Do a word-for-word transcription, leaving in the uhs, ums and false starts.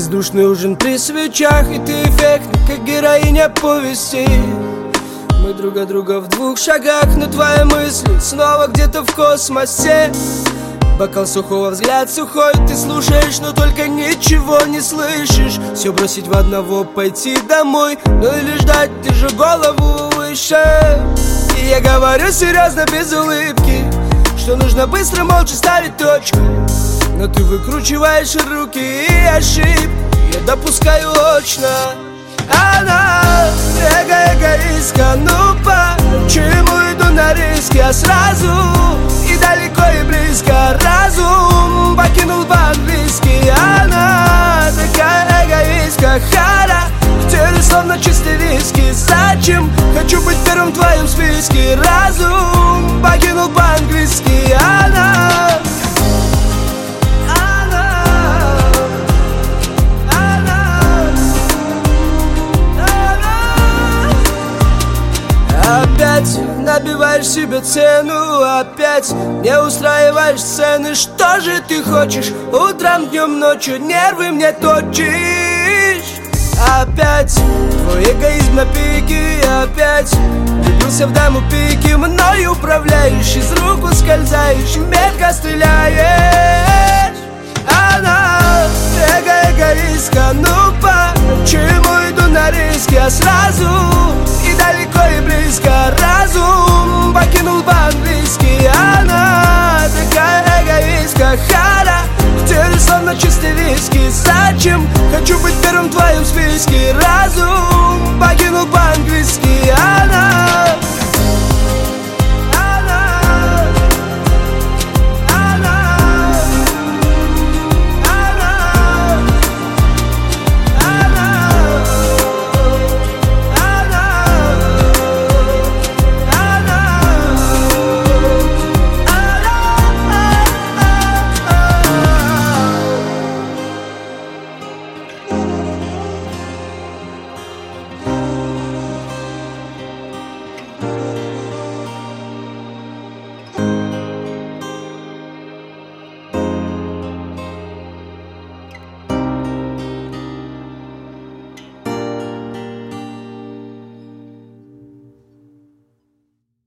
Бездушный ужин при свечах, и ты эффектна, как героиня повести. Мы друг от друга в двух шагах, но твои мысли снова где-то в космосе. Бокал сухого, взгляд сухой, ты слушаешь, но только ничего не слышишь. Все бросить в одного, пойти домой, ну или ждать, держу голову выше. И я говорю серьезно, без улыбки, что нужно быстро, молча ставить точку. Но ты выкручиваешь руки и ошибки я допускаю очно. Она эго-эгоистка, ну почему иду на риски? Я сразу и далеко и близко разум покинул по-английски. Она такая эгоистка, характер словно чистый виски. Зачем? Хочу быть первым в твоем списке. Разум покинул по-английски. Она опять набиваешь себе цену, опять не устраиваешь сцены. Что же ты хочешь? Утром, днем, ночью нервы мне точишь. Опять твой эгоизм на пике, опять влюбился в даму пики. Мною управляешь, из рук ускользаешь, метко стреляешь. Она эго-эгоистка, ну почему иду на риски? Я сразу и далеко и близко разум покинул по-английски. Она такая эгоистка, характер словно чистый виски. Зачем? Хочу быть первым в твоем списке. Разум